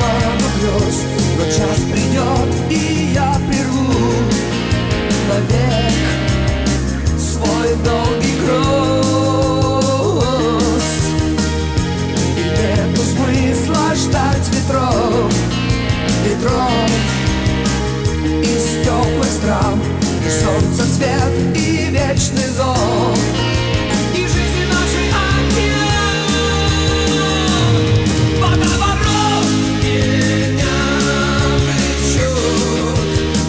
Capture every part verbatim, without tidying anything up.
туману грез, но час придет, и я прерву навек свой долгий груз. И нету смысла ждать ветров, ветров из теплых стран, и солнца свет, и вечный зов, и жизни нашей океан. Водоворот меня влечет,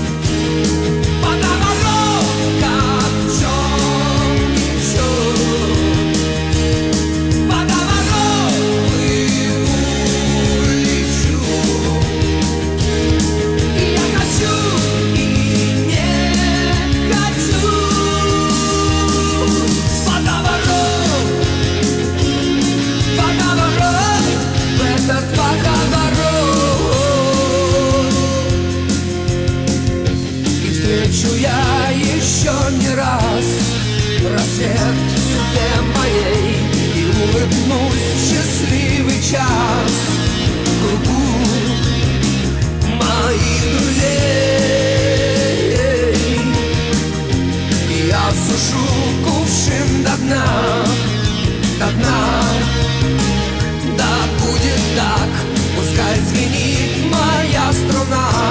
водоворот, как в черный чуд. Водоворот, плыву, лечу, и я хочу, и не хочу. Водоворот, водоворот, в этот водоворот. И встречу я еще не раз рассвет в судьбе моей, и улыбнусь в счастливый час в кругу моих друзей. И я сушу кувшин до дна, до дна. Да будет так, пускай звенит моя струна.